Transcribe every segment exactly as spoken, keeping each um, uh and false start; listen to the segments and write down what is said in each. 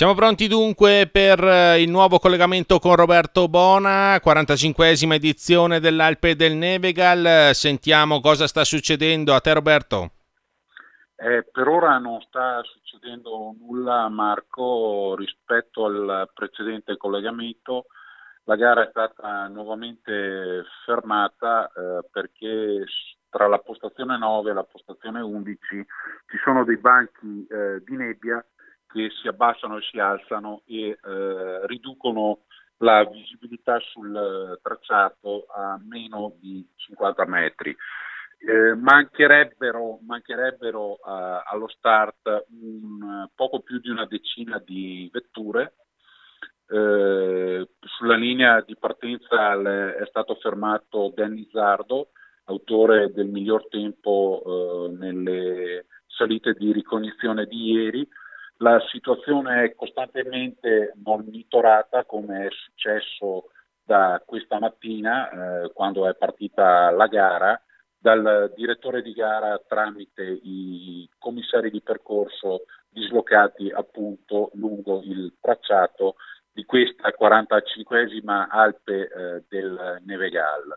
Siamo pronti dunque per eh, il nuovo collegamento con Roberto Bona, quarantacinquesima edizione dell'Alpe del Nevegal. Sentiamo cosa sta succedendo. A te Roberto. Eh, per ora non sta succedendo nulla, Marco, rispetto al precedente collegamento. La gara è stata nuovamente fermata eh, perché s- tra la postazione nove e la postazione undici ci sono dei banchi eh, di nebbia che si abbassano e si alzano e eh, riducono la visibilità sul eh, tracciato a meno di cinquanta metri. Eh, mancherebbero mancherebbero eh, allo start un, poco più di una decina di vetture. Eh, sulla linea di partenza le- è stato fermato Danny Zardo, autore del miglior tempo eh, nelle salite di ricognizione di ieri. La situazione è costantemente monitorata, come è successo da questa mattina, eh, quando è partita la gara, dal direttore di gara tramite i commissari di percorso dislocati appunto lungo il tracciato di questa quarantacinquesima Alpe eh, del Nevegal.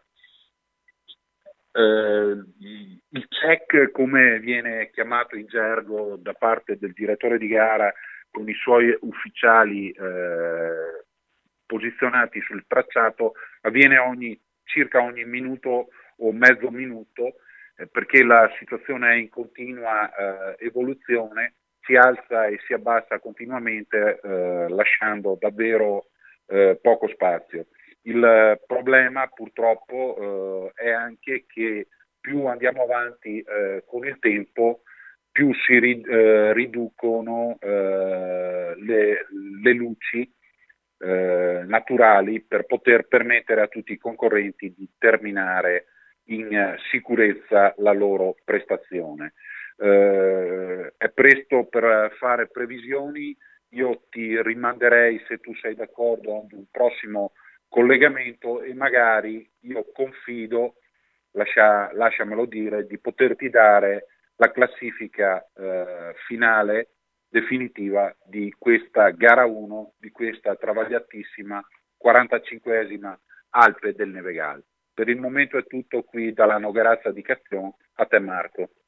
Eh, il check, come viene chiamato in gergo da parte del direttore di gara con i suoi ufficiali eh, posizionati sul tracciato, avviene ogni, circa ogni minuto o mezzo minuto eh, perché la situazione è in continua eh, evoluzione, si alza e si abbassa continuamente eh, lasciando davvero eh, poco spazio. Il problema purtroppo eh, è anche che più andiamo avanti eh, con il tempo, più si ri- eh, riducono eh, le, le luci eh, naturali per poter permettere a tutti i concorrenti di terminare in eh, sicurezza la loro prestazione. Eh, è presto per fare previsioni, io ti rimanderei, se tu sei d'accordo, ad un prossimo collegamento e magari io confido, lascia, lasciamelo dire, di poterti dare la classifica eh, finale definitiva di questa gara uno, di questa travagliatissima quarantacinquesima Alpe del Nevegal. Per il momento è tutto qui dalla Nogarazza di Castion, a te Marco.